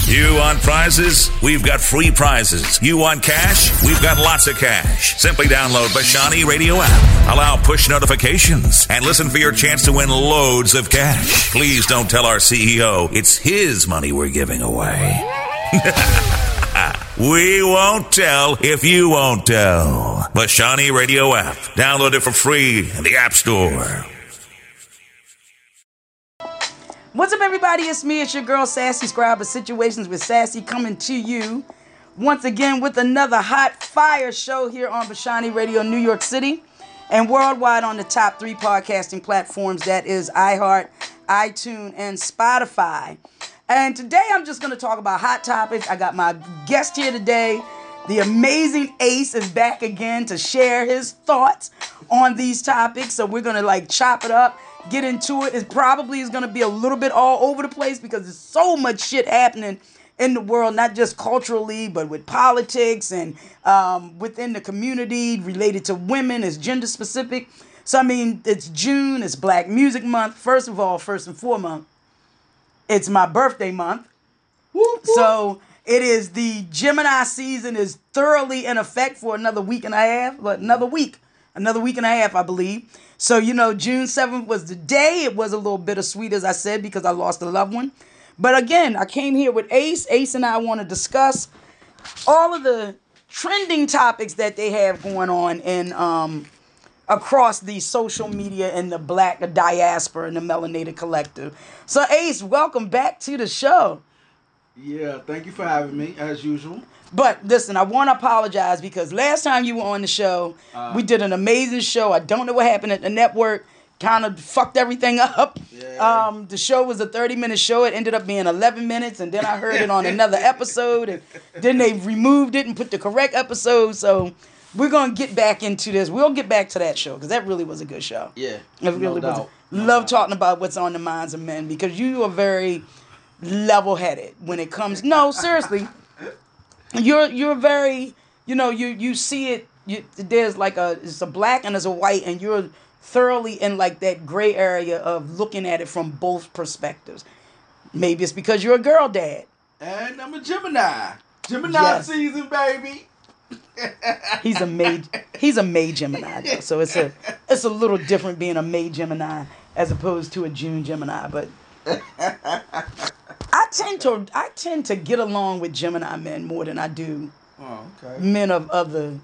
You want prizes? We've got free prizes. You want cash? We've got lots of cash. Simply download Bashani Radio app. Allow push notifications and listen for your chance to win loads of cash. Please don't tell our CEO it's his money we're giving away. We won't tell if you won't tell. Bashani Radio app. Download it for free in the App Store. What's up, everybody? It's me. It's your girl, Sassy Scribe of Situations with Sassy, coming to you once again with another hot fire show here on Bashani Radio, New York City, and worldwide on the top 3 podcasting platforms. That is iHeart, iTunes, and Spotify. And today I'm just going to talk about hot topics. I got my guest here today. The amazing Ace is back again to share his thoughts on these topics. So we're going to chop it up, get into it. It probably is going to be a little bit all over the place because there's so much shit happening in the world, not just culturally, but with politics and within the community related to women. It's gender specific. So, I mean, it's June. It's Black Music Month. First of all, first and foremost, it's my birthday month. Whoop, whoop. So it is the Gemini season is thoroughly in effect for another week and a half. Another week and a half, I believe. So, June 7th was the day. It was a little bittersweet, as I said, because I lost a loved one. But again, I came here with Ace. Ace and I want to discuss all of the trending topics that they have going on in across the social media and the Black diaspora and the melanated collective. So, Ace, welcome back to the show. Yeah, thank you for having me, as usual. But listen, I want to apologize because last time you were on the show, we did an amazing show. I don't know what happened at the network. Kind of fucked everything up. Yeah. The show was a 30-minute show. It ended up being 11 minutes, and then I heard it on another episode, and then they removed it and put the correct episode. So we're going to get back into this. We'll get back to that show because that really was a good show. Yeah, it really was. Love talking about what's on the minds of men because you are very level-headed when it comes. No, seriously. You're very, you see it, there's it's a black and there's a white, and you're thoroughly in that gray area of looking at it from both perspectives. Maybe it's because you're a girl dad. And I'm a Gemini. Gemini season, baby. He's a May Gemini, though, so it's a little different being a May Gemini as opposed to a June Gemini, but I tend to get along with Gemini men more than I do men of other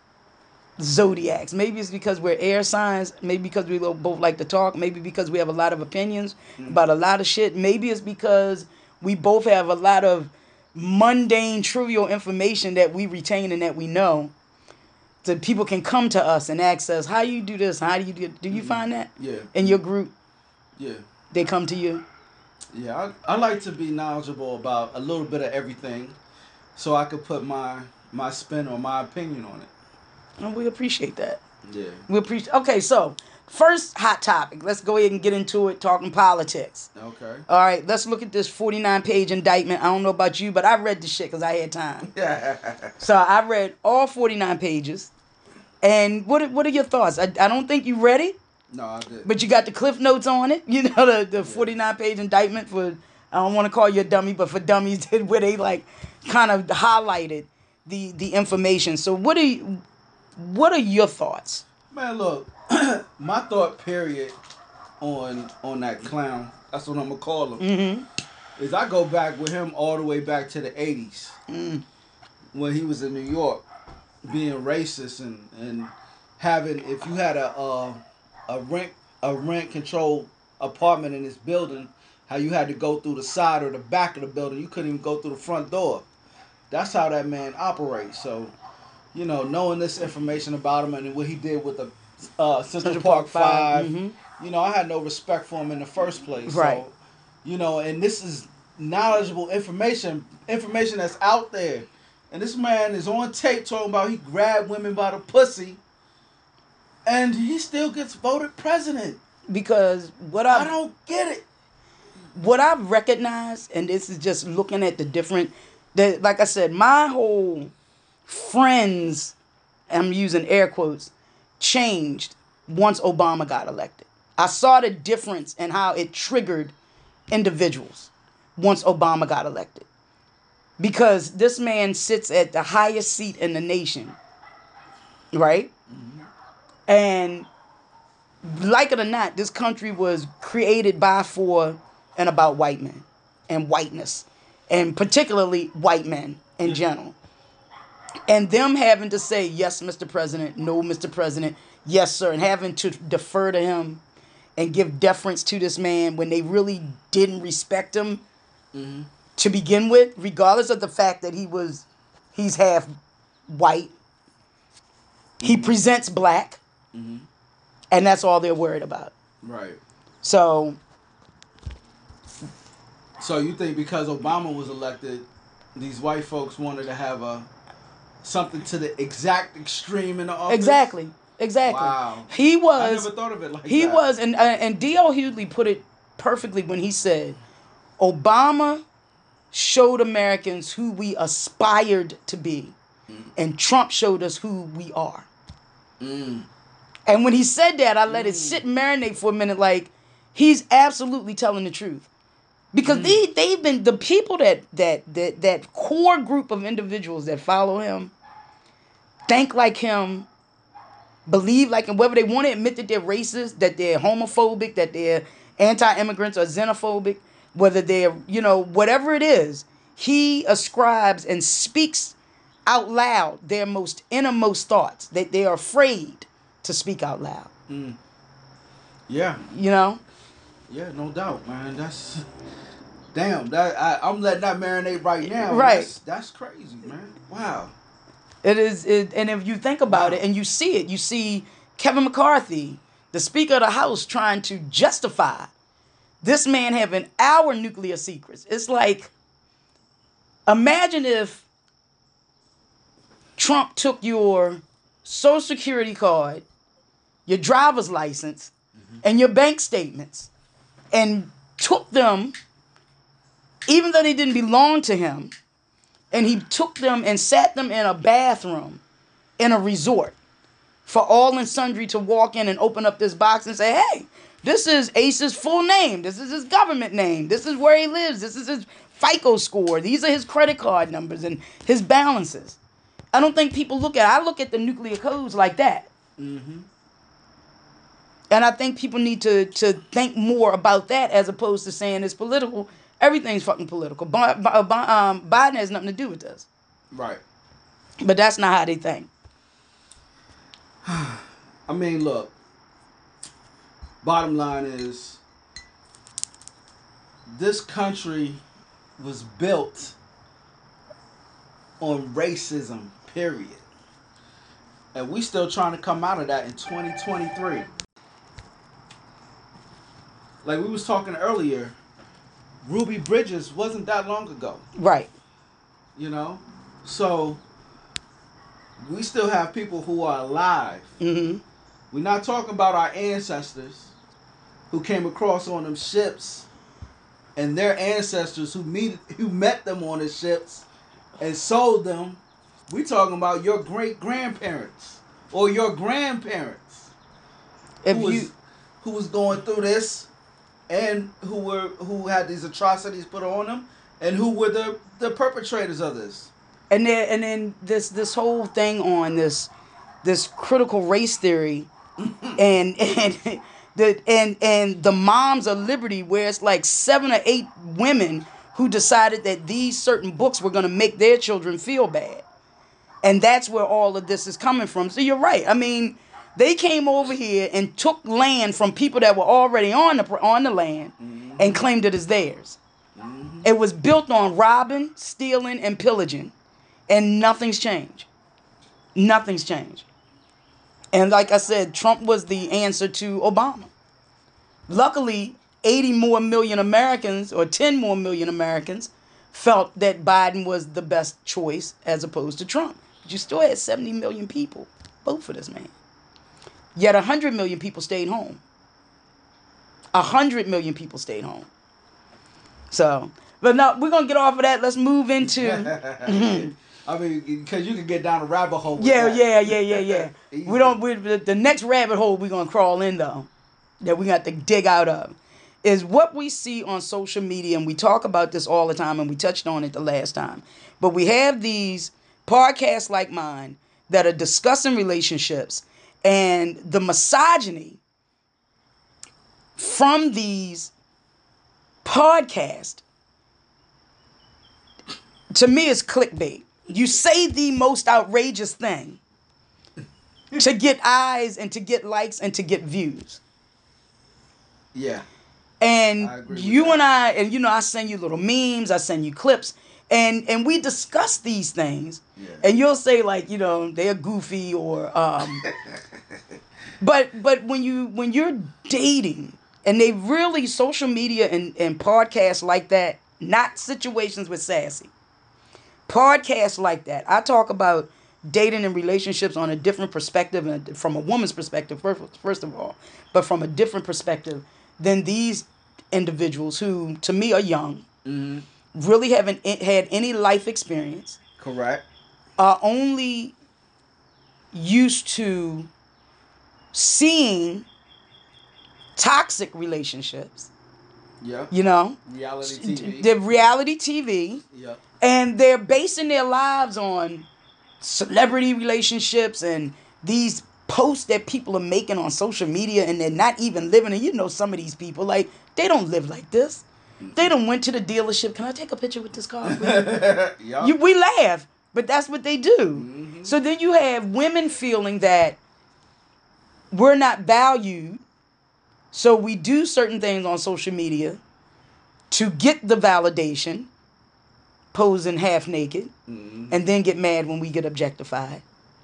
zodiacs. Maybe it's because we're air signs. Maybe because we both like to talk. Maybe because we have a lot of opinions about a lot of shit. Maybe it's because we both have a lot of mundane, trivial information that we retain and that we know. So people can come to us and ask us, how do you do this? How do you do it? Do you find that? Yeah. In your group? Yeah. They come to you? Yeah, I like to be knowledgeable about a little bit of everything so I could put my spin or my opinion on it. And we appreciate that. Yeah. We appreciate. Okay, so first hot topic. Let's go ahead and get into it, talking politics. Okay. All right, let's look at this 49-page indictment. I don't know about you, but I read this shit because I had time. So I read all 49 pages. And what are your thoughts? I don't think you read it. No, I didn't. But you got the cliff notes on it. The 49-page indictment for, I don't want to call you a dummy, but for dummies, where they kind of highlighted the information. So what are your thoughts? Man, look, my thought period on that clown, that's what I'm going to call him, is I go back with him all the way back to the 80s when he was in New York being racist and having, if you had a rent control apartment in this building, how you had to go through the side or the back of the building. You couldn't even go through the front door. That's how that man operates. So, knowing this information about him and what he did with the Central Park 5, I had no respect for him in the first place. Right. So, and this is knowledgeable information that's out there. And this man is on tape talking about he grabbed women by the pussy. And he still gets voted president. Because I don't get it. What I've recognized, and this is just looking at the different, like I said, my whole friends, I'm using air quotes, changed once Obama got elected. I saw the difference in how it triggered individuals once Obama got elected. because this man sits at the highest seat in the nation, right? Mm-hmm. And like it or not, this country was created by, for, and about white men and whiteness, and particularly white men in general. And them having to say, yes, Mr. President, no, Mr. President, yes, sir, and having to defer to him and give deference to this man when they really didn't respect him to begin with, regardless of the fact that he's half white. He presents black, and that's all they're worried about. Right. So you think because Obama was elected, these white folks wanted to have something to the exact extreme in the office? Exactly. Wow. He was. I never thought of it like that. He was, and D.L. Hughley put it perfectly when he said, Obama showed Americans who we aspired to be, and Trump showed us who we are. And when he said that, I let it sit and marinate for a minute, like, he's absolutely telling the truth. Because they've been, the people that core group of individuals that follow him, think like him, believe like him, whether they want to admit that they're racist, that they're homophobic, that they're anti-immigrants or xenophobic, whether they're, whatever it is, he ascribes and speaks out loud their most innermost thoughts, that they are afraid to speak out loud. Yeah. Yeah, no doubt, man. That's damn. I'm letting that marinate right now. Right. That's crazy, man. Wow. It is, and if you think about it and you see it, you see Kevin McCarthy, the Speaker of the House, trying to justify this man having our nuclear secrets. It's like, imagine if Trump took your Social Security card, your driver's license, and your bank statements, and took them, even though they didn't belong to him, and he took them and sat them in a bathroom in a resort for all and sundry to walk in and open up this box and say, hey, this is Ace's full name. This is his government name. This is where he lives. This is his FICO score. These are his credit card numbers and his balances. I don't think people I look at the nuclear codes like that. And I think people need to think more about that as opposed to saying it's political. Everything's fucking political. Biden has nothing to do with this. Right. But that's not how they think. I mean, look. Bottom line is, this country was built on racism, period. And we still trying to come out of that in 2023. Like we was talking earlier, Ruby Bridges wasn't that long ago. Right. So we still have people who are alive. We're not talking about our ancestors who came across on them ships and their ancestors who met them on the ships and sold them. We talking about your great-grandparents or your grandparents who was going through this, and who had these atrocities put on them, and who were the perpetrators of this. And then this whole thing on this critical race theory, and the moms of liberty, where it's like 7 or 8 women who decided that these certain books were going to make their children feel bad, and that's where all of this is coming from. So you're right. I mean, they came over here and took land from people that were already on the land and claimed it as theirs. It was built on robbing, stealing, and pillaging, and nothing's changed. Nothing's changed. And like I said, Trump was the answer to Obama. Luckily, 80 more million Americans or 10 more million Americans felt that Biden was the best choice as opposed to Trump. But you still had 70 million people vote for this man. Yet 100 million people stayed home. 100 million people stayed home. So, but no, we're going to get off of that. Let's move into... I mean, because you can get down a rabbit hole with yeah. The next rabbit hole we're going to crawl in, though, that we got to dig out of, is what we see on social media, and we talk about this all the time, and we touched on it the last time. But we have these podcasts like mine that are discussing relationships, and the misogyny from these podcasts, to me, is clickbait. You say the most outrageous thing to get eyes and to get likes and to get views. Yeah. And you and I, and you know, I send you little memes, I send you clips, and we discuss these things. Yeah. And you'll say, like, you know, they're goofy or but when you're dating, and they really, social media and podcasts like that, not Situations with Sassy, podcasts like that, I talk about dating and relationships on a different perspective, and from a woman's perspective, first of all, but from a different perspective than these individuals who, to me, are young, really haven't had any life experience. Correct. Are only used to seeing toxic relationships. Yeah. You know? Reality TV. The reality TV. Yeah. And they're basing their lives on celebrity relationships and these posts that people are making on social media, and they're not even living. And you know, some of these people, like, they don't live like this. They done went to the dealership. Can I take a picture with this car? Yeah. We laugh, but that's what they do. Mm-hmm. So then you have women feeling that we're not valued, so we do certain things on social media to get the validation, posing half naked, and then get mad when we get objectified.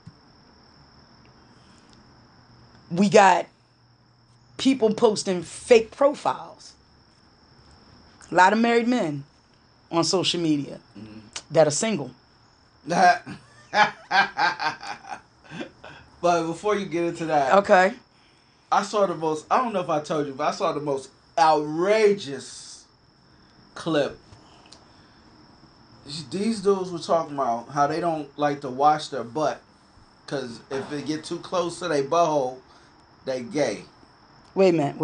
We got people posting fake profiles. A lot of married men on social media that are single. But before you get into that, okay, I saw the most, I don't know if I told you, but I saw the most outrageous clip. These dudes were talking about how they don't like to wash their butt because if they get too close to their butthole, they gay. Wait a minute.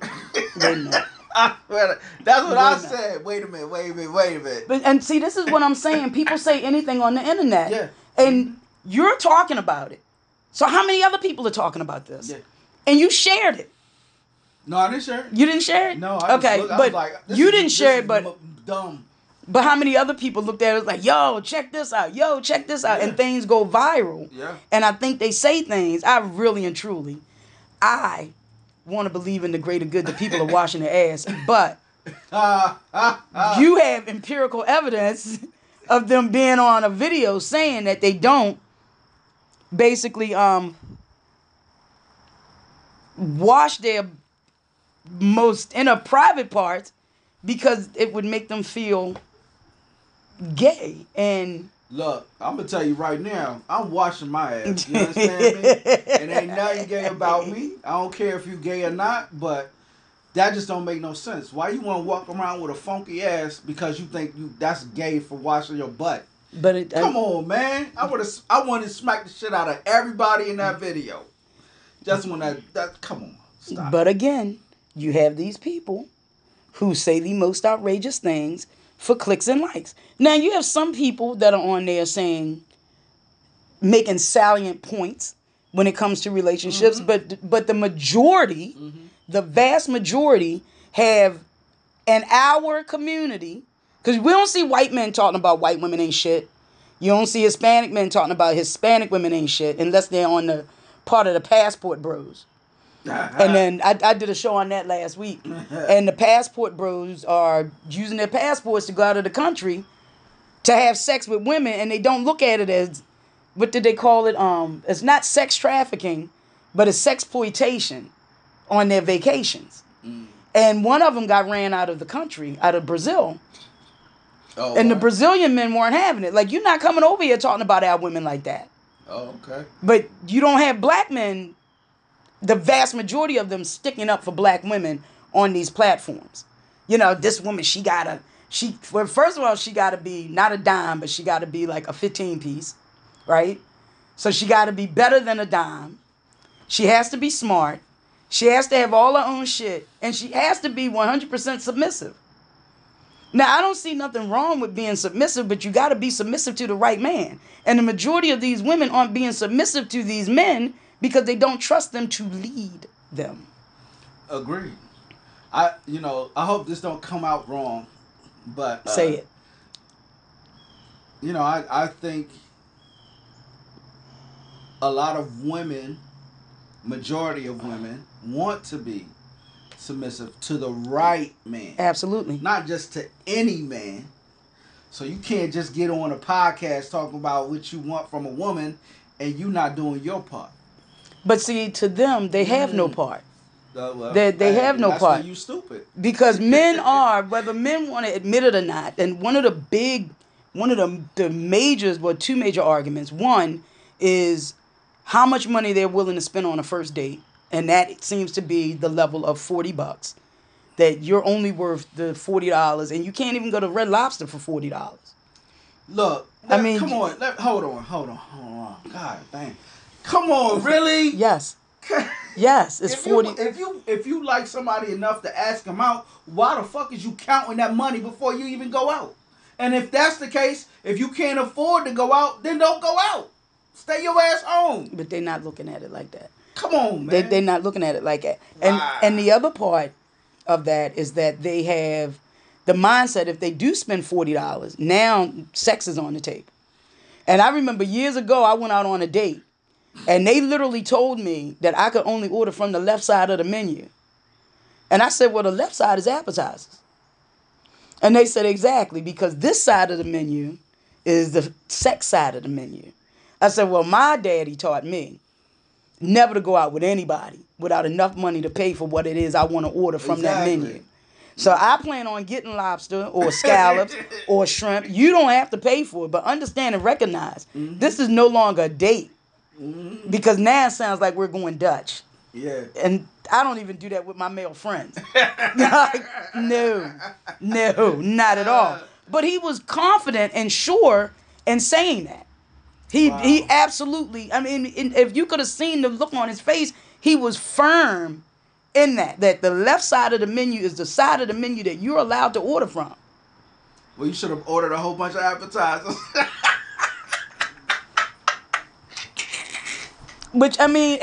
That's what I said. Wait a minute. But, and see, this is what I'm saying. People say anything on the internet. Yeah. And you're talking about it. So how many other people are talking about this? Yeah. And you shared it. No, I didn't share it. You didn't share it? No, you didn't share it, but dumb. But how many other people looked at it like, yo, check this out. Yeah. And things go viral. Yeah. And I think they say things. I really and truly, I want to believe in the greater good that people are washing their ass. But you have empirical evidence of them being on a video saying that they don't basically wash their most inner private parts because it would make them feel gay. And look, I'm gonna tell you right now, I'm washing my ass. You understand me? It ain't nothing gay about me. I don't care if you gay or not, but that just don't make no sense. Why you want to walk around with a funky ass because you think that's gay for washing your butt? But come on, man. I want to smack the shit out of everybody in that video. Just when that come on, stop. But again, you have these people who say the most outrageous things for clicks and likes. Now, you have some people that are on there making salient points when it comes to relationships, but the majority, the vast majority, have in our community, because we don't see white men talking about white women ain't shit. You don't see Hispanic men talking about Hispanic women ain't shit unless they're on the part of the passport bros. And then I did a show on that last week. And the passport bros are using their passports to go out of the country to have sex with women, and they don't look at it as, what did they call it? It's not sex trafficking, but it's sexploitation on their vacations. And one of them got ran out of the country, out of Brazil. Oh, and the Brazilian men weren't having it. Like, you're not coming over here talking about our women like that. Oh, okay. But you don't have black men, the vast majority of them, sticking up for black women on these platforms. You know, this woman, first of all, she got to be not a dime, but she got to be like a 15 piece, right? So she got to be better than a dime. She has to be smart. She has to have all her own shit. And she has to be 100% submissive. Now, I don't see nothing wrong with being submissive, but you got to be submissive to the right man. And the majority of these women aren't being submissive to these men because they don't trust them to lead them. Agreed. I hope this don't come out wrong, but say it. I think a lot of women, majority of women, want to be submissive to the right man. Absolutely. Not just to any man. So you can't just get on a podcast talking about what you want from a woman and you not doing your part. But see, to them, they have no part. Well, they have no that's part. Why you stupid. Because men are, whether men want to admit it or not, and one of the majors, well, two major arguments. One is how much money they're willing to spend on a first date. And that seems to be the level of $40. That you're only worth the $40, and you can't even go to Red Lobster for $40. Look, I mean, come on. Hold on. God damn. Come on, really? Yes. Yes, it's 40. If you like somebody enough to ask them out, why the fuck is you counting that money before you even go out? And if that's the case, if you can't afford to go out, then don't go out. Stay your ass home. But they're not looking at it like that. Come on, man. They're not looking at it like that. Wow. And the other part of that is that they have the mindset, if they do spend $40, now sex is on the table. And I remember years ago, I went out on a date, and they literally told me that I could only order from the left side of the menu. And I said, well, the left side is appetizers. And they said, exactly, because this side of the menu is the sex side of the menu. I said, well, my daddy taught me never to go out with anybody without enough money to pay for what it is I want to order from that menu. So I plan on getting lobster or scallops or shrimp. You don't have to pay for it, but understand and recognize this is no longer a date. Because now it sounds like we're going Dutch. Yeah. And I don't even do that with my male friends. No, not at all. But he was confident and sure in saying that. He absolutely, I mean, if you could have seen the look on his face, he was firm in that the left side of the menu is the side of the menu that you're allowed to order from. Well, you should have ordered a whole bunch of appetizers. Which, I mean,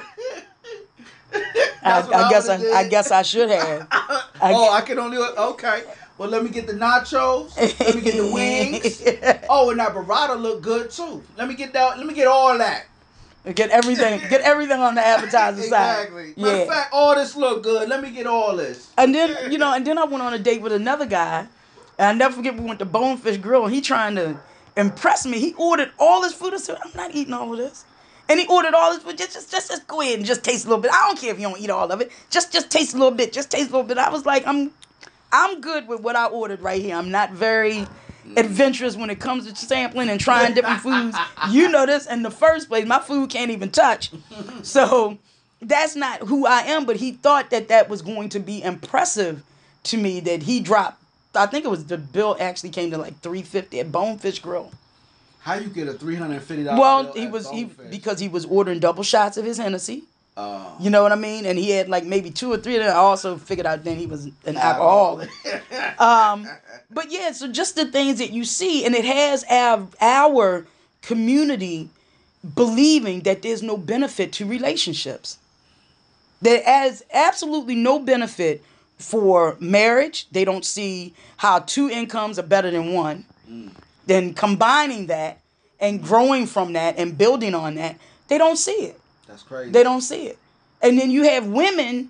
I guess I should have. I can only, okay. Well, let me get the nachos. Let me get the wings. Oh, and that burrata look good too. Let me get all that. Get everything on the appetizer side. Exactly. Matter of fact, all this look good. Let me get all this. And then, I went on a date with another guy. And I'll never forget, we went to Bonefish Grill, and he trying to impress me. He ordered all this food. I said, I'm not eating all of this. And he ordered all this food. Just go ahead and just taste a little bit. I don't care if you don't eat all of it. Just taste a little bit. Just taste a little bit. I was like, I'm good with what I ordered right here. I'm not very adventurous when it comes to sampling and trying different foods. You know this in the first place. My food can't even touch. So that's not who I am. But he thought that was going to be impressive to me, that he dropped. I think it was the bill actually came to like $350 at Bonefish Grill. How you get a $350? Well, because he was ordering double shots of his Hennessy. You know what I mean? And he had like maybe 2 or 3 of them. I also figured out then he was an alcoholic. But yeah, so just the things that you see, and it has our community believing that there's no benefit to relationships. There is absolutely no benefit for marriage. They don't see how 2 incomes are better than 1. Then combining that and growing from that and building on that, they don't see it. That's crazy. They don't see it. And then you have women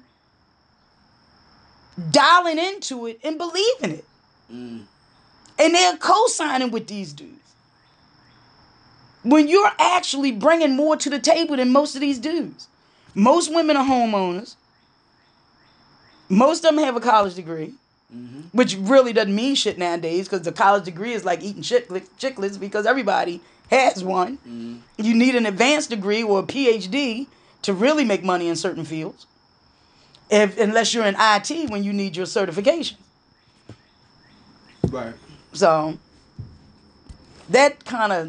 dialing into it and believing it. And they're co-signing with these dudes. When you're actually bringing more to the table than most of these dudes. Most women are homeowners. Most of them have a college degree. Which really doesn't mean shit nowadays, because the college degree is like eating chiclets because everybody has one. You need an advanced degree or a PhD to really make money in certain fields. Unless you're in IT when you need your certification. Right. So that kind of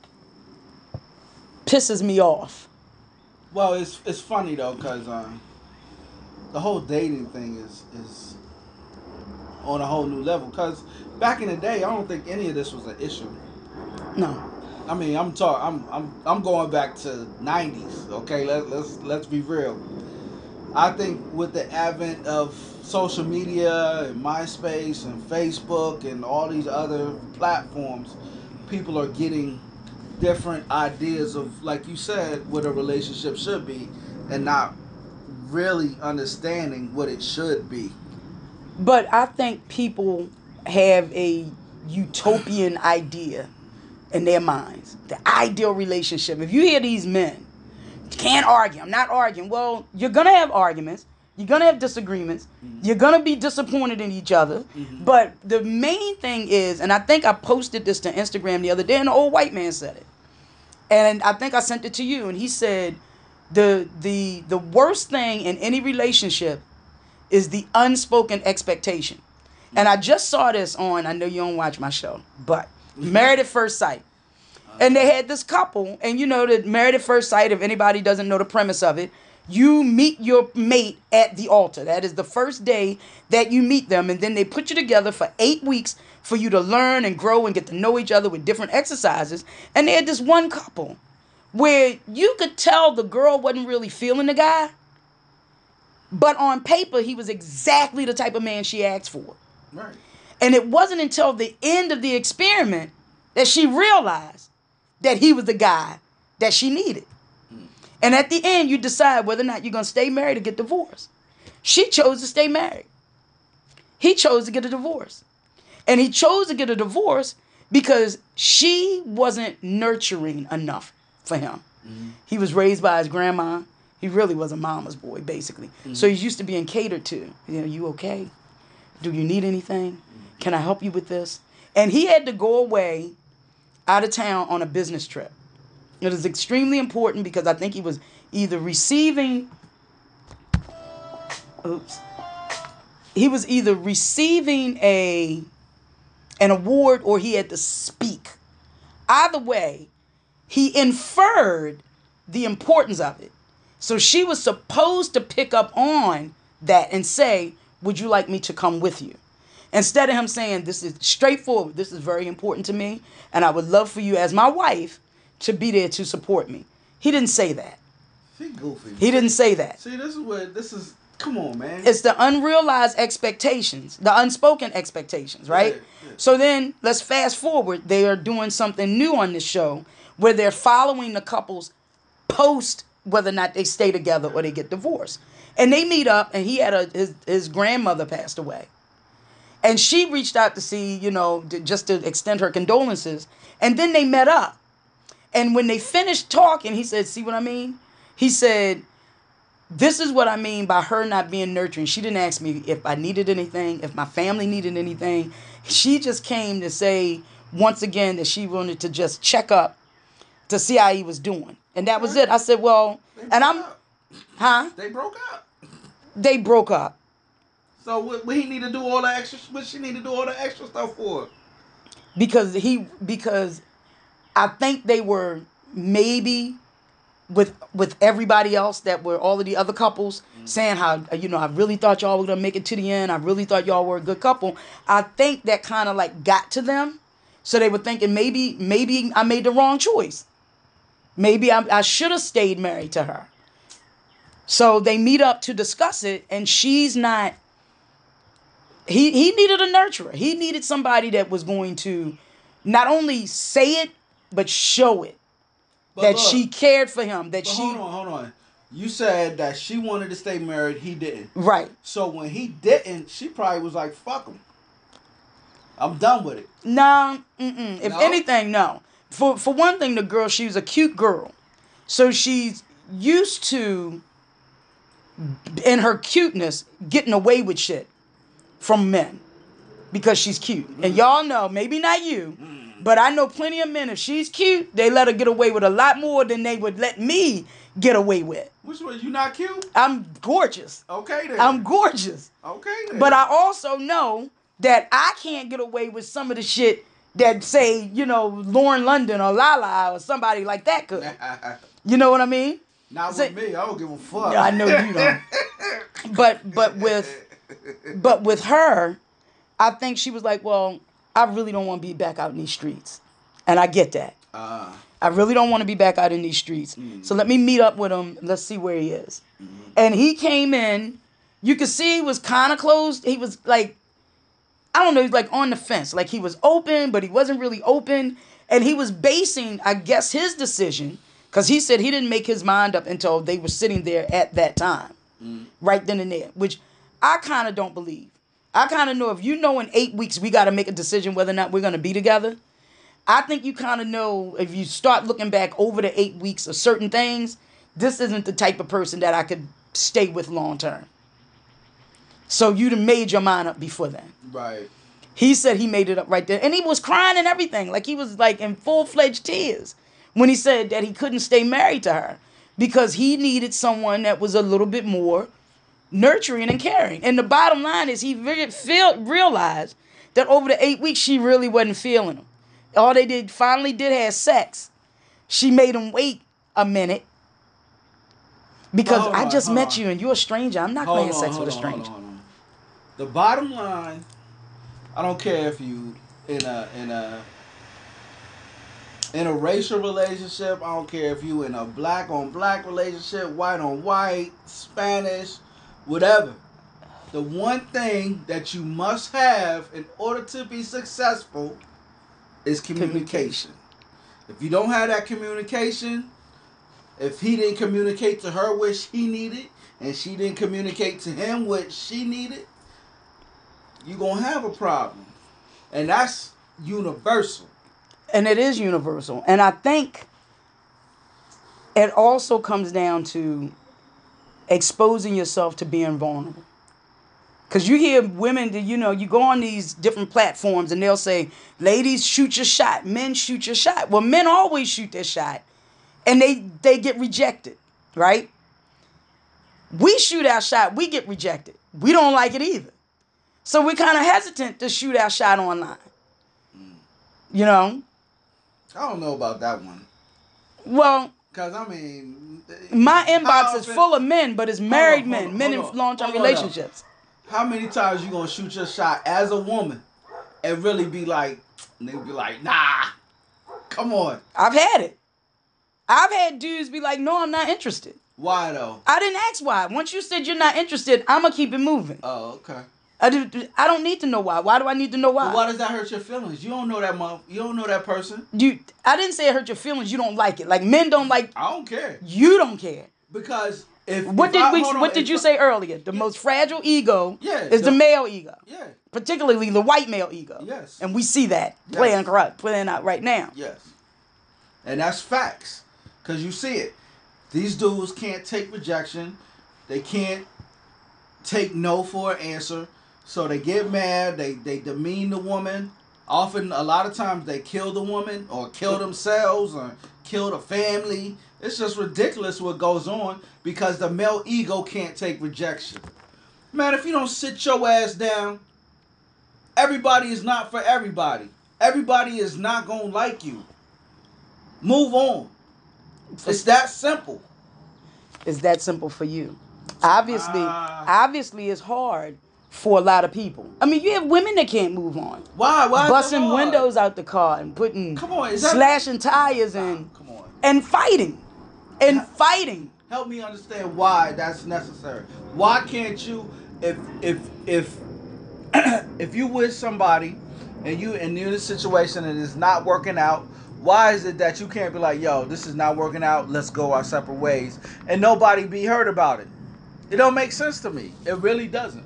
pisses me off. Well, it's funny though, because the whole dating thing is on a whole new level. Because back in the day, I don't think any of this was an issue. No. I mean, I'm going back to '90s. Okay, let's be real. I think with the advent of social media and MySpace and Facebook and all these other platforms, people are getting different ideas of, like you said, what a relationship should be, and not really understanding what it should be. But I think people have a utopian idea in their minds. The ideal relationship. If you hear these men, can't argue. I'm not arguing. Well, you're going to have arguments. You're going to have disagreements. Mm-hmm. You're going to be disappointed in each other. Mm-hmm. But the main thing is, and I think I posted this to Instagram the other day, and an old white man said it. And I think I sent it to you. And he said, the worst thing in any relationship is the unspoken expectation. Mm-hmm. And I just saw this on, I know you don't watch my show, but Married at First Sight. And they had this couple, and you know that Married at First Sight, if anybody doesn't know the premise of it, you meet your mate at the altar. That is the first day that you meet them, and then they put you together for 8 weeks for you to learn and grow and get to know each other with different exercises. And they had this one couple where you could tell the girl wasn't really feeling the guy, but on paper, he was exactly the type of man she asked for. Right. And it wasn't until the end of the experiment that she realized that he was the guy that she needed. And at the end, you decide whether or not you're going to stay married or get divorced. She chose to stay married. He chose to get a divorce. And he chose to get a divorce because she wasn't nurturing enough for him. Mm-hmm. He was raised by his grandma. He really was a mama's boy, basically. Mm-hmm. So he's used to being catered to. You know, you okay? Do you need anything? Mm-hmm. Can I help you with this? And he had to go away out of town on a business trip. It is extremely important because I think he was either receiving an award or he had to speak. Either way, he inferred the importance of it. So she was supposed to pick up on that and say, would you like me to come with you? Instead of him saying, this is straightforward, this is very important to me, and I would love for you as my wife to be there to support me. He didn't say that. She goofy. He didn't say that. See, come on, man. It's the unrealized expectations, the unspoken expectations, right? Yeah. So then, let's fast forward. They are doing something new on this show where they're following the couples post whether or not they stay together or they get divorced. And they meet up, and he had his grandmother passed away. And she reached out to see, just to extend her condolences. And then they met up. And when they finished talking, he said, see what I mean? He said, this is what I mean by her not being nurturing. She didn't ask me if I needed anything, if my family needed anything. She just came to say, once again, that she wanted to just check up to see how he was doing. And that was it. I said, well, and I'm... Huh? They broke up. They broke up. So what he need to do all the extra? What she need to do all the extra stuff for? Because I think they were maybe with everybody else that were all of the other couples saying how I really thought y'all were gonna make it to the end. I really thought y'all were a good couple. I think that kind of like got to them, so they were thinking maybe I made the wrong choice. Maybe I should have stayed married to her. So they meet up to discuss it, and she's not. He needed a nurturer. He needed somebody that was going to not only say it, but show it. But that look, she cared for him. Hold on. You said that she wanted to stay married. He didn't. Right. So when he didn't, she probably was like, fuck him. I'm done with it. No. If anything, no. For one thing, the girl, she was a cute girl. So she's used to, in her cuteness, getting away with shit from men because she's cute. And y'all know, maybe not you, but I know plenty of men, if she's cute, they let her get away with a lot more than they would let me get away with. Which one? You not cute? I'm gorgeous. Okay then. I'm gorgeous. Okay then. But I also know that I can't get away with some of the shit that say, Lauren London or Lala or somebody like that could. You know what I mean? Not with me. I don't give a fuck. I know you don't. But with her, I think she was like, well, I really don't want to be back out in these streets. And I get that. I really don't want to be back out in these streets. So let me meet up with him. Let's see where he is. And he came in. You could see he was kind of closed. He was like, I don't know, he's like on the fence. Like he was open, but he wasn't really open. And he was basing, I guess, his decision, because he said he didn't make his mind up until they were sitting there at that time. Right then and there, which I kind of don't believe. I kind of know if you know in 8 weeks we got to make a decision whether or not we're going to be together. I think you kind of know if you start looking back over the 8 weeks of certain things, this isn't the type of person that I could stay with long term. So you'd have made your mind up before then. Right. He said he made it up right there. And he was crying and everything. Like he was like in full-fledged tears when he said that he couldn't stay married to her because he needed someone that was a little bit more nurturing and caring. And the bottom line is he realized that over the 8 weeks, she really wasn't feeling him. All they finally did have sex. She made him wait a minute because I just met you and you're a stranger. I'm not going to have sex with a stranger. Hold on. The bottom line, I don't care if you in a racial relationship. I don't care if you in a black on black relationship, white on white, Spanish, whatever. The one thing that you must have in order to be successful is communication. If you don't have that communication, if he didn't communicate to her what he needed, and she didn't communicate to him what she needed, you're going to have a problem. And that's universal. And it is universal. And I think it also comes down to exposing yourself to being vulnerable. Because you hear women, that, you know, you go on these different platforms and they'll say, ladies, shoot your shot. Men, shoot your shot. Well, men always shoot their shot. And they get rejected, right? We shoot our shot, we get rejected. We don't like it either. So we're kind of hesitant to shoot our shot online. You know? I don't know about that one. Well, because, I mean... my inbox is full of men, but it's married men in long-term relationships. How many times you going to shoot your shot as a woman and really be like, nah, come on. I've had it. I've had dudes be like, no, I'm not interested. Why, though? I didn't ask why. Once you said you're not interested, I'm going to keep it moving. Oh, okay. I don't need to know why. Why do I need to know why? Well, why does that hurt your feelings? You don't know that You don't know that person. I didn't say it hurt your feelings. You don't like it. Like men don't like. I don't care. You don't care. Because what did you say earlier? The most fragile ego is the male ego. Yeah. Particularly the white male ego. Yes. And we see that playing out right now. Yes. And that's facts. Because you see it. These dudes can't take rejection. They can't take no for an answer. So they get mad. They demean the woman. Often, a lot of times, they kill the woman or kill themselves or kill the family. It's just ridiculous what goes on because the male ego can't take rejection. Man, if you don't sit your ass down, everybody is not for everybody. Everybody is not going to like you. Move on. It's that simple. It's that simple for you. Obviously, it's hard for a lot of people. I mean, you have women that can't move on. Why? Busting windows out the car and putting, slashing tires and fighting. And fighting. Help me understand why that's necessary. Why can't you, if you with somebody and you're in a situation and it's not working out, why is it that you can't be like, yo, this is not working out, let's go our separate ways, and nobody be heard about it? It don't make sense to me. It really doesn't.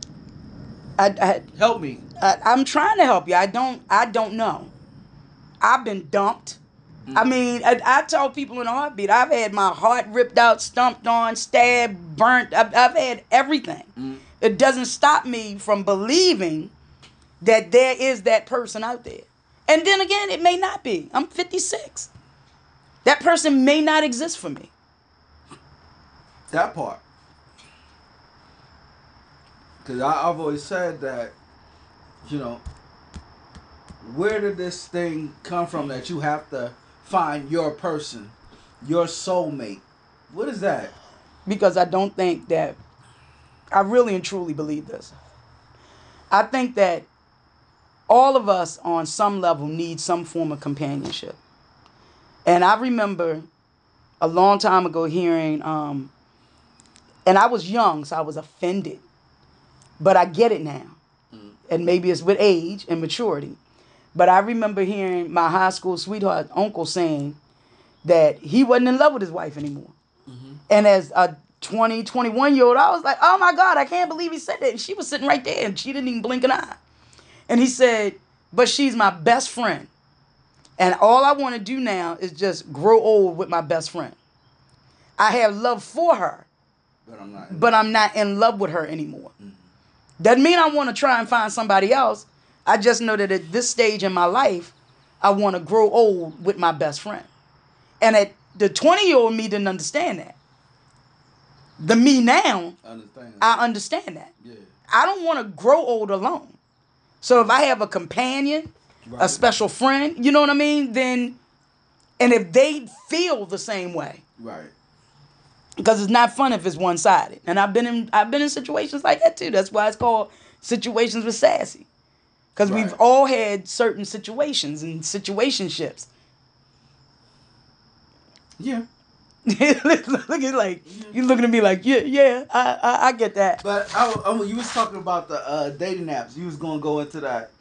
Help me. I'm trying to help you. I don't know. I've been dumped. I mean, I tell people in a heartbeat, I've had my heart ripped out, stomped on, stabbed, burnt. I've had everything. It doesn't stop me from believing that there is that person out there. And then again, it may not be. I'm 56. That person may not exist for me. That part. Because I've always said that, where did this thing come from that you have to find your person, your soulmate? What is that? Because I don't think that, I really and truly believe this. I think that all of us on some level need some form of companionship. And I remember a long time ago hearing, and I was young, so I was offended. But I get it now. And maybe it's with age and maturity. But I remember hearing my high school sweetheart uncle saying that he wasn't in love with his wife anymore. And as a 20, 21-year-old, I was like, oh my God, I can't believe he said that. And she was sitting right there and she didn't even blink an eye. And he said, but she's my best friend. And all I want to do now is just grow old with my best friend. I have love for her, but I'm not in love with her anymore. Doesn't mean I want to try and find somebody else. I just know that at this stage in my life, I want to grow old with my best friend. And at the 20-year-old me didn't understand that. The me now, I understand that. Yeah. I don't want to grow old alone. So if I have a companion, a special friend, you know what I mean? Then, and if they feel the same way. Right. Because it's not fun if it's one-sided. And I've been in situations like that too. That's why it's called Situations with Sassy. Because we've all had certain situations and situationships. Yeah. Look at like you looking at me like I get that. But you was talking about the dating apps. You was gonna go into that,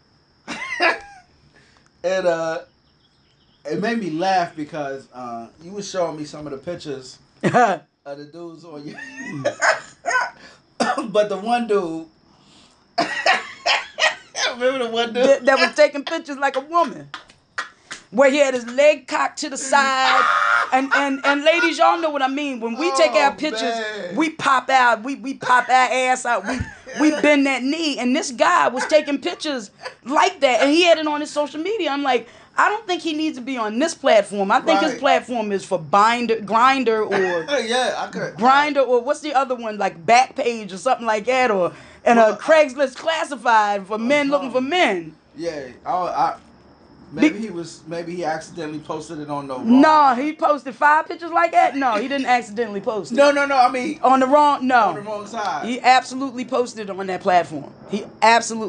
and it made me laugh because you was showing me some of the pictures of the dudes on you. But the one dude, remember the one dude that was taking pictures like a woman, where he had his leg cocked to the side. And ladies, y'all know what I mean. When we take our pictures, man, we pop out, we pop our ass out, we bend that knee. And this guy was taking pictures like that, and he had it on his social media. I'm like, I don't think he needs to be on this platform. I think his platform is for Grindr or Grindr or what's the other one, like Backpage or something like that, or a Craigslist Classified for men looking for men. Yeah, Maybe he accidentally posted it on the wrong. No, he posted 5 pictures like that. No, he didn't accidentally post it. No. I mean, on the wrong side. He absolutely posted it on that platform. But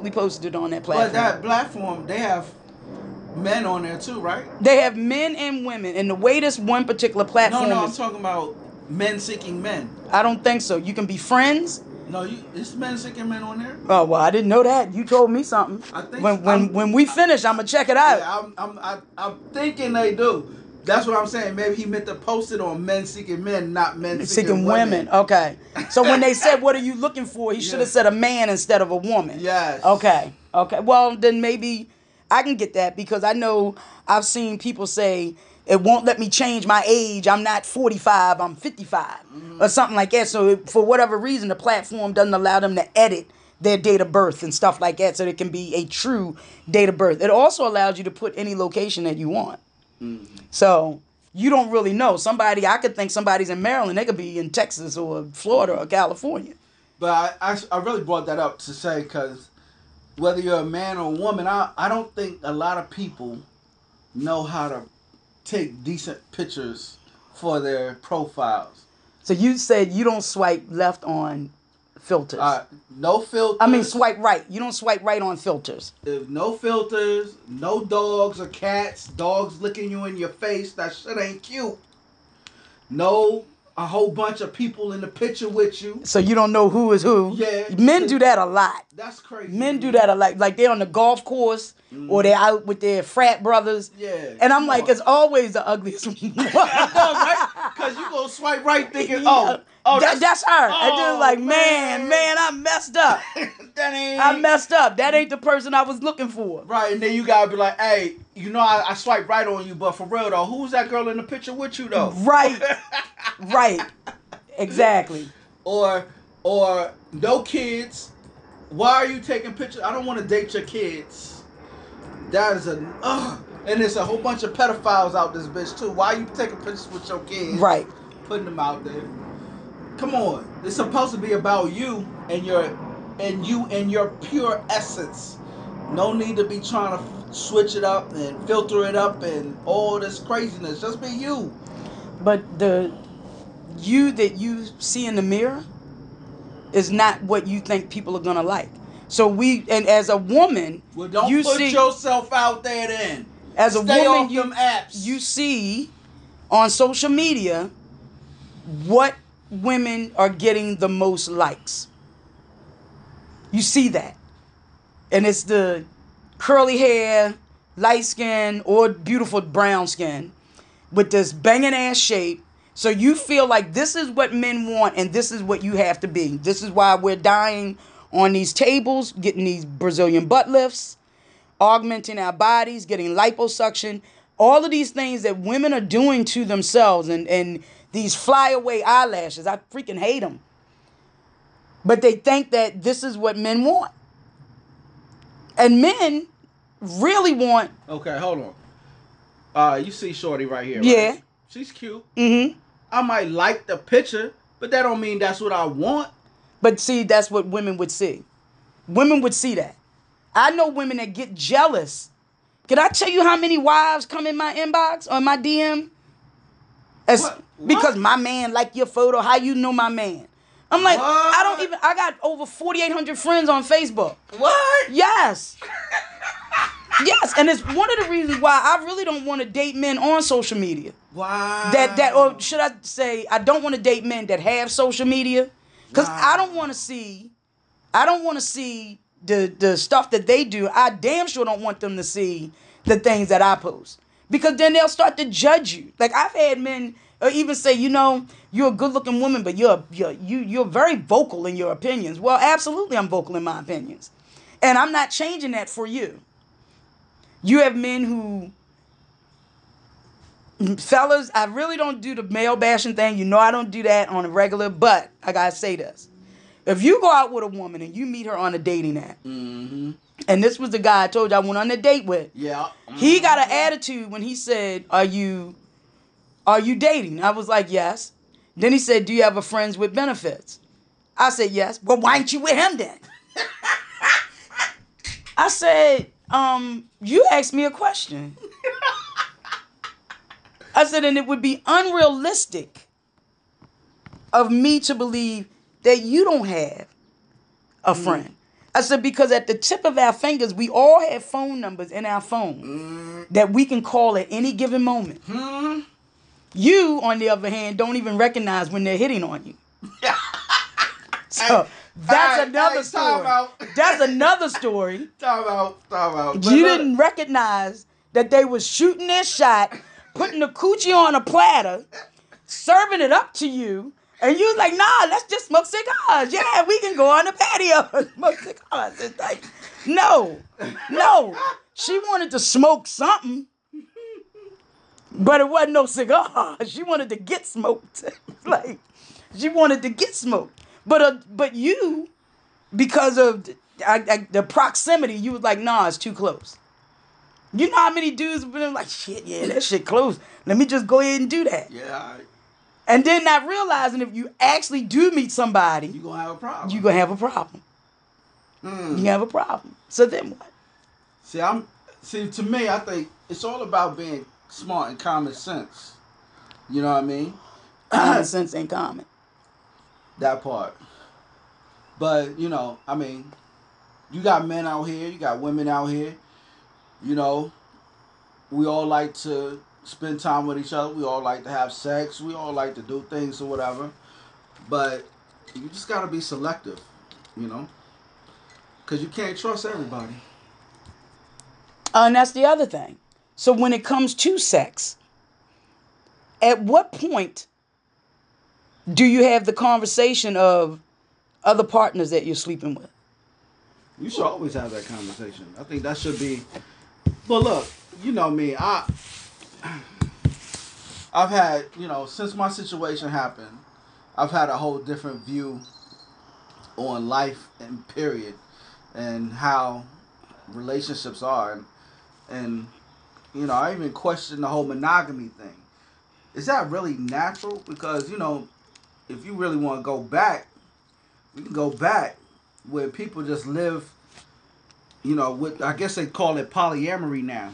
that platform, they have men on there too, right? They have men and women. And the way this one particular platform No, I'm talking about men seeking men. I don't think so. You can be friends. No, it's men seeking men on there. Oh well, I didn't know that. You told me something. I think when we finish, I'm gonna check it out. Yeah, I'm thinking they do. That's what I'm saying. Maybe he meant to post it on men seeking men, not men seeking women. Okay. So when they said, "What are you looking for?" he should have said a man instead of a woman. Yes. Okay. Well, then maybe I can get that because I know I've seen people say, it won't let me change my age. I'm not 45, I'm 55 or something like that. So for whatever reason, the platform doesn't allow them to edit their date of birth and stuff like that so it can be a true date of birth. It also allows you to put any location that you want. So you don't really know. I could think somebody's in Maryland. They could be in Texas or Florida or California. But I really brought that up to say because whether you're a man or a woman, I don't think a lot of people know how to take decent pictures for their profiles. So you said you don't swipe left on filters. No filters. I mean swipe right. You don't swipe right on filters. No filters, no dogs or cats, dogs licking you in your face. That shit ain't cute. No, a whole bunch of people in the picture with you. So you don't know who is who. Yeah. Men do that a lot. That's crazy. Men do that a lot. Like they're on the golf course or they're out with their frat brothers. Yeah. And I'm like, it's always the ugliest one. Right? Because you go swipe right thinking, that's her. And then like, man, I messed up. I messed up. That ain't the person I was looking for. Right, and then you gotta be like, hey, I swiped right on you, but for real though, who's that girl in the picture with you though? Right. Right. Exactly. Or no kids. Why are you taking pictures? I don't want to date your kids. That is and there's a whole bunch of pedophiles out this bitch too. Why are you taking pictures with your kids? Right. Putting them out there. Come on. It's supposed to be about you and your pure essence. No need to be trying to switch it up and filter it up and all this craziness. Just be you. But you that you see in the mirror is not what you think people are gonna like. So and as a woman, well, don't you put see, yourself out there then. As a Stay woman, off them apps. you see on social media what women are getting the most likes. You see that. And it's the curly hair, light skin, or beautiful brown skin with this banging ass shape. So you feel like this is what men want and this is what you have to be. This is why we're dying on these tables, getting these Brazilian butt lifts, augmenting our bodies, getting liposuction. All of these things that women are doing to themselves and these flyaway eyelashes. I freaking hate them. But they think that this is what men want. And men really want... Okay, hold on. You see Shorty right here, right? Yeah. She's cute. Mm-hmm. I might like the picture, but that don't mean that's what I want. But see, that's what women would see. Women would see that. I know women that get jealous. Can I tell you how many wives come in my inbox or my DM? What? Because my man liked your photo. How you know my man? I'm like, What? I got over 4,800 friends on Facebook. What? Yes. Yes, and it's one of the reasons why I really don't want to date men on social media. Wow. Or should I say, I don't want to date men that have social media, because I don't want to see the stuff that they do. I damn sure don't want them to see the things that I post, because then they'll start to judge you. Like I've had men even say, you're a good-looking woman, but you're very vocal in your opinions. Well, absolutely, I'm vocal in my opinions, and I'm not changing that for you. You have men who, fellas, I really don't do the male bashing thing. I don't do that on a regular, but I gotta say this. If you go out with a woman and you meet her on a dating app, mm-hmm. and this was the guy I told you I went on a date with. Yeah. Mm-hmm. He got an attitude when he said, Are you dating? I was like, yes. Then he said, do you have a friends with benefits? I said, yes. Well, why ain't you with him then? I said, you asked me a question. I said, and it would be unrealistic of me to believe that you don't have a friend. I said, because at the tip of our fingers, we all have phone numbers in our phone that we can call at any given moment. You, on the other hand, don't even recognize when they're hitting on you. So that's another story. That's another story. Time out. You didn't recognize that they was shooting their shot, putting the coochie on a platter, serving it up to you, and you was like, nah, let's just smoke cigars. Yeah, we can go on the patio and smoke cigars. It's like, no. She wanted to smoke something, but it wasn't no cigar. She wanted to get smoked. Like, she wanted to get smoked. But you, because of the proximity, you was like, nah, it's too close. You know how many dudes have been like, shit, yeah, that shit close. Let me just go ahead and do that. Yeah, all right. And then not realizing if you actually do meet somebody, you're going to have a problem. You're going to have a problem. You have a problem. So then what? See, to me, I think it's all about being smart and common sense. You know what I mean? Common sense ain't common. That part. But, you got men out here, you got women out here. We all like to spend time with each other. We all like to have sex. We all like to do things or whatever. But you just got to be selective, because you can't trust everybody. And that's the other thing. So when it comes to sex, at what point do you have the conversation of other partners that you're sleeping with? You should always have that conversation. I think that should be... But look, you know me. I've had, since my situation happened, I've had a whole different view on life and period, and how relationships are. And I even question the whole monogamy thing. Is that really natural? Because, if you really want to go back, we can go back where people just live, with, I guess they call it polyamory now.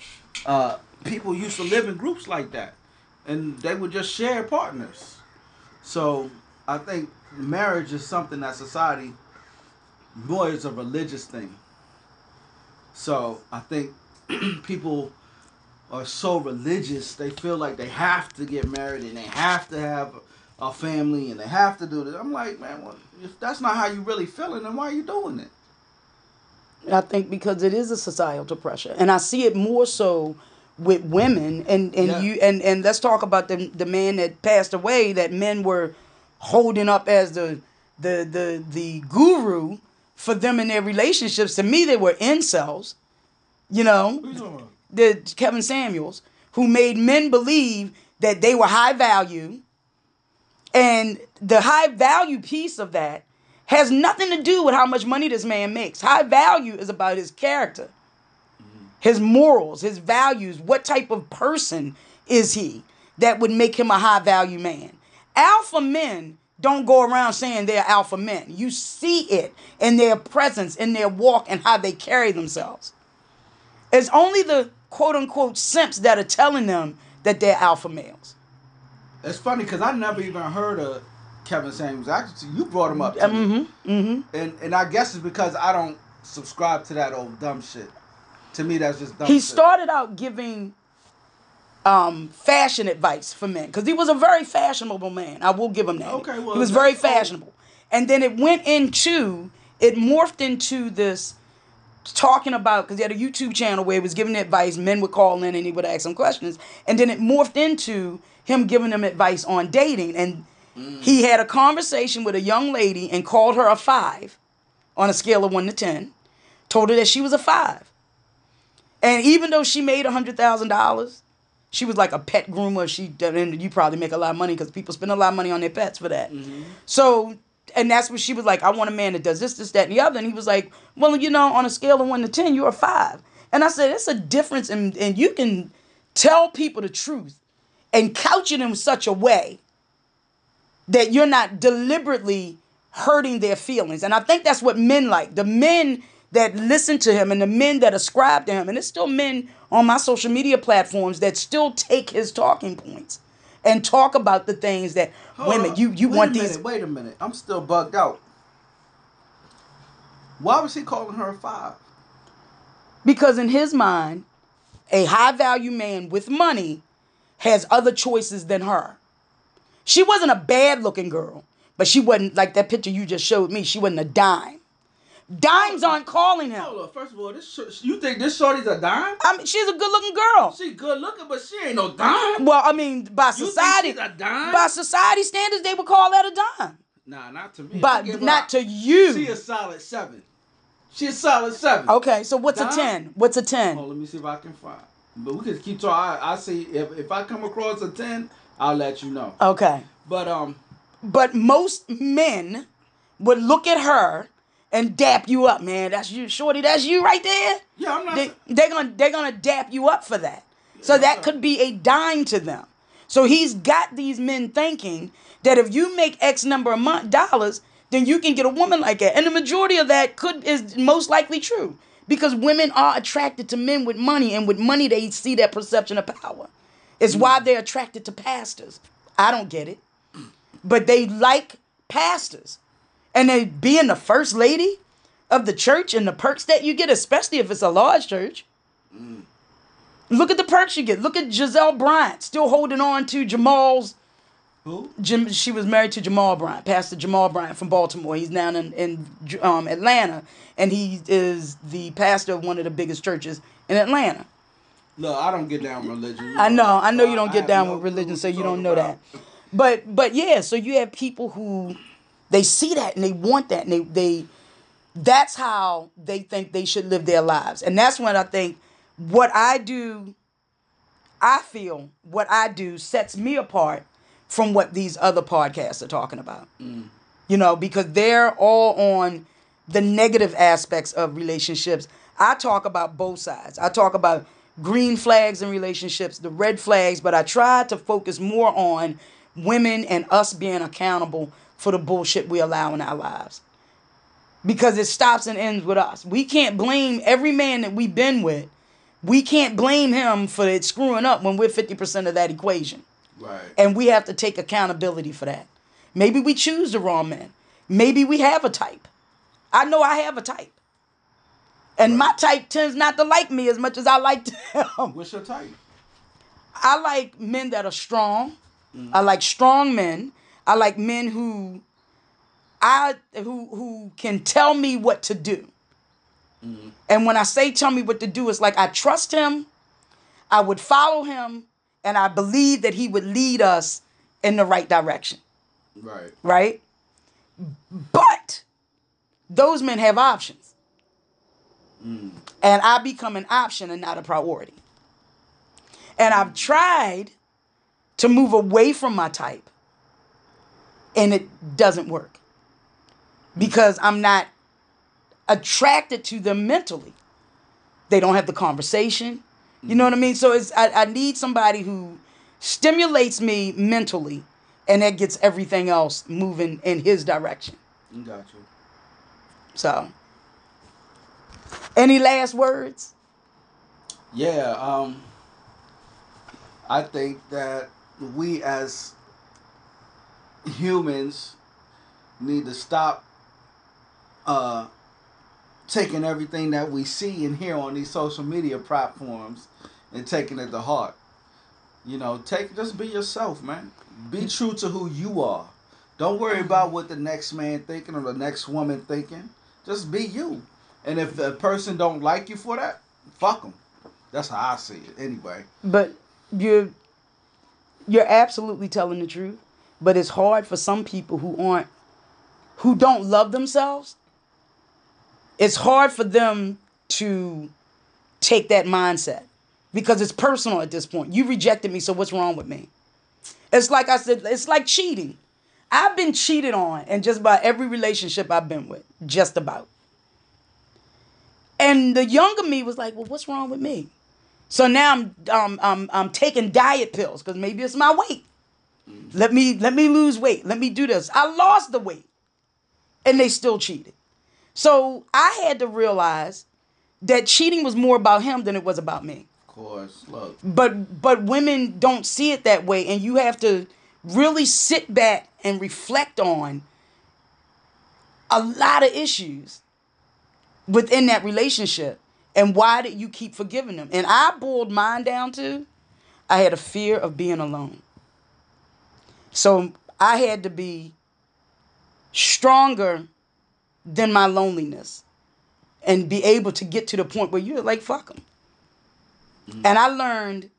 People used to live in groups like that, and they would just share partners. So I think marriage is something that society more is a religious thing. So I think people are so religious, they feel like they have to get married and they have to have a family and they have to do this. I'm like, man, well, if that's not how you really feeling, then why are you doing it? I think because it is a societal pressure, and I see it more so with women. And and let's talk about the man that passed away. That men were holding up as the guru for them in their relationships. To me, they were incels. You know, the Kevin Samuels, who made men believe that they were high value, and the high value piece of that has nothing to do with how much money this man makes. High value is about his character, his morals, his values. What type of person is he that would make him a high value man? Alpha men don't go around saying they're alpha men. You see it in their presence, in their walk, and how they carry themselves. It's only the quote unquote simps that are telling them that they're alpha males. It's funny because I never even heard of Kevin Samuels. Actually, you brought him up to me. And I guess it's because I don't subscribe to that old dumb shit. To me, that's just dumb He shit. started out giving fashion advice for men because he was a very fashionable man. I will give him that. Okay, well, he was very fashionable. And then it morphed into this talking about, because he had a YouTube channel where he was giving advice, men would call in and he would ask them questions. And then it morphed into him giving them advice on dating. And he had a conversation with a young lady and called her a 5 on a scale of 1 to 10. Told her that she was a 5. And even though she made $100,000, she was like a pet groomer. And you probably make a lot of money because people spend a lot of money on their pets for that. So, and that's what she was like, I want a man that does this, that, and the other. And he was like, well, you know, on a scale of 1 to 10, you're a 5. And I said, it's a difference. And you can tell people the truth and couch it in such a way that you're not deliberately hurting their feelings. And I think that's what men like. The men that listen to him and the men that ascribe to him. And there's still men on my social media platforms that still take his talking points and talk about the things that women, you want these. Wait a minute. I'm still bugged out. Why was he calling her a 5? Because in his mind, a high value man with money has other choices than her. She wasn't a bad looking girl, but she wasn't like that picture you just showed me. She wasn't a dime. Dimes aren't calling him. Hold on. First of all, you think this shorty's a dime? I mean, she's a good looking girl. She good looking, but she ain't no dime. Well, I mean, by society, you think she's a dime? by society standards, they would call that a dime. Nah, not to me. But not to you. She a solid 7. She a solid 7. Okay, so what's dime? A 10? What's a 10? Oh, let me see if I can find. But we can keep talking. I see if I come across a 10, I'll let you know. Okay. But most men would look at her and dap you up, man. That's you, shorty. That's you right there. Yeah, I'm not. They're gonna dap you up for that. So that could be a dime to them. So he's got these men thinking that if you make X number of dollars, then you can get a woman like that. And the majority of that is most likely true. Because women are attracted to men with money, and with money they see that perception of power. It's why they're attracted to pastors. I don't get it. But they like pastors. And they being the first lady of the church and the perks that you get, especially if it's a large church. Look at the perks you get. Look at Giselle Bryant still holding on to Jamal's. Who? She was married to Jamal Bryant, Pastor Jamal Bryant from Baltimore. He's down in Atlanta, and he is the pastor of one of the biggest churches in Atlanta. Look, I don't get down with religion. I know you don't get down with religion, so you don't know that. But yeah, so you have people who they see that and they want that, and they that's how they think they should live their lives. And that's when I think what I do sets me apart from what these other podcasts are talking about. You know, because they're all on the negative aspects of relationships. I talk about both sides. I talk about green flags in relationships, the red flags, but I try to focus more on women and us being accountable for the bullshit we allow in our lives. Because it stops and ends with us. We can't blame every man that we've been with. We can't blame him for it screwing up when we're 50% of that equation. Right. And we have to take accountability for that. Maybe we choose the wrong men. Maybe we have a type. I know I have a type. And my type tends not to like me as much as I like them. What's your type? I like men that are strong. I like strong men. I like men who can tell me what to do. And when I say tell me what to do, it's like I trust him, I would follow him, and I believe that he would lead us in the right direction. Right. Right? But those men have options. And I become an option and not a priority. And I've tried to move away from my type, and it doesn't work. Because I'm not attracted to them mentally. They don't have the conversation. You know what I mean? So I need somebody who stimulates me mentally, and that gets everything else moving in his direction. Got you. So, any last words? Yeah, I think that we as humans need to stop taking everything that we see and hear on these social media platforms and taking it to heart. You know, just be yourself, man. Be true to who you are. Don't worry about what the next man thinking or the next woman thinking. Just be you. And if the person don't like you for that, fuck them. That's how I see it, anyway. But you're absolutely telling the truth. But it's hard for some people who don't love themselves. It's hard for them to take that mindset because it's personal at this point. You rejected me, so what's wrong with me? It's like I said, it's like cheating. I've been cheated on in just about every relationship I've been with, just about. And the younger me was like, well, what's wrong with me? So now I'm taking diet pills because maybe it's my weight. Let me lose weight. Let me do this. I lost the weight, and they still cheated. So I had to realize that cheating was more about him than it was about me. Of course, look. But women don't see it that way, and you have to really sit back and reflect on a lot of issues within that relationship and why did you keep forgiving them. And I boiled mine down to I had a fear of being alone. So I had to be stronger than my loneliness and be able to get to the point where you're like, fuck them. And I learned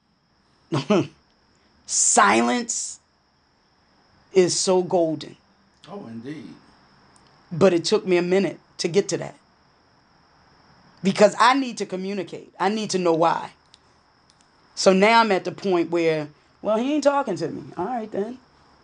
silence is so golden. Oh, indeed. But it took me a minute to get to that. Because I need to communicate. I need to know why. So now I'm at the point where, well, he ain't talking to me. All right, then.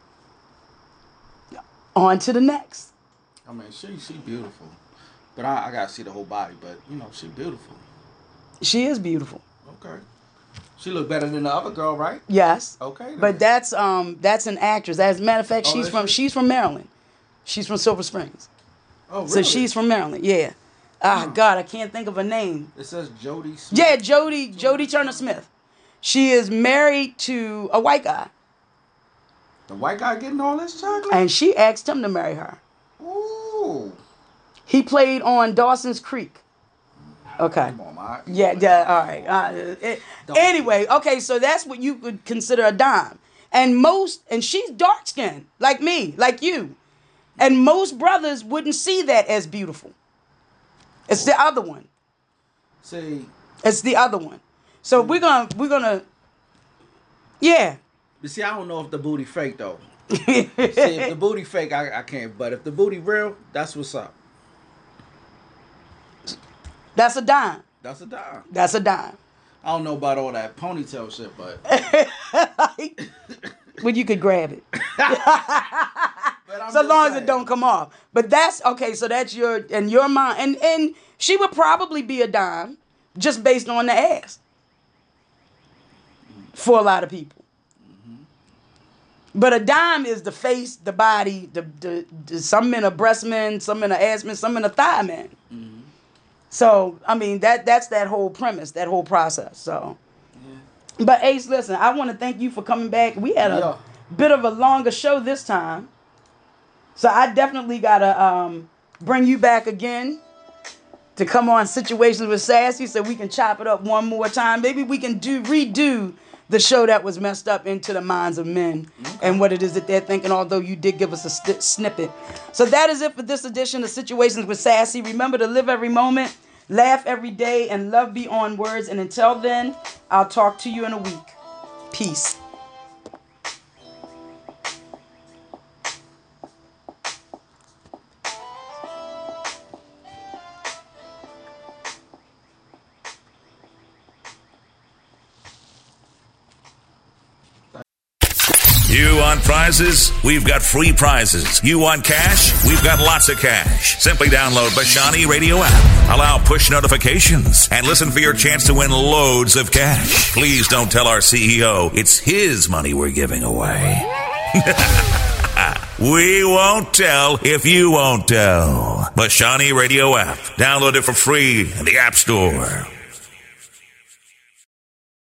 On to the next. I mean, she beautiful. But I got to see the whole body. But, you know, she beautiful. She is beautiful. Okay. She look better than the other girl, right? Yes. Okay. Then. But that's an actress. As a matter of fact, Oh, she's from Maryland. She's from Silver Springs. Oh, really? So she's from Maryland. Yeah. God, I can't think of her name. It says Jodie Smith. Yeah, Jodie Turner Smith. She is married to a white guy. The white guy getting all this chocolate? And she asked him to marry her. Ooh. He played on Dawson's Creek. Okay. Come on, Mike. Yeah, all right. Anyway, okay, so that's what you could consider a dime. And she's dark skinned, like me, like you. And most brothers wouldn't see that as beautiful. It's the other one. See. It's the other one. So we're gonna yeah. But see, I don't know if the booty fake though. See, if the booty fake, I can't. But if the booty real, that's what's up. That's a dime. That's a dime. That's a dime. I don't know about all that ponytail shit, but well, you could grab it. So long as it don't come off. But that's okay. So that's your mind, and she would probably be a dime just based on the ass for a lot of people. But a dime is the face, the body, the some men are breast men, some men are ass men, some men are thigh men. Mm-hmm. So I mean that's that whole premise, that whole process. So, yeah. But Ace, listen, I want to thank you for coming back. We had a bit of a longer show this time. So I definitely gotta bring you back again to come on Situations with Sassy so we can chop it up one more time. Maybe we can redo the show that was messed up into the minds of men and what it is that they're thinking, although you did give us a snippet. So that is it for this edition of Situations with Sassy. Remember to live every moment, laugh every day, and love beyond words. And until then, I'll talk to you in a week. Peace. You want prizes? We've got free prizes. You want cash? We've got lots of cash. Simply download Bashani Radio app. Allow push notifications and listen for your chance to win loads of cash. Please don't tell our CEO it's his money we're giving away. We won't tell if you won't tell. Bashani Radio app. Download it for free in the App Store.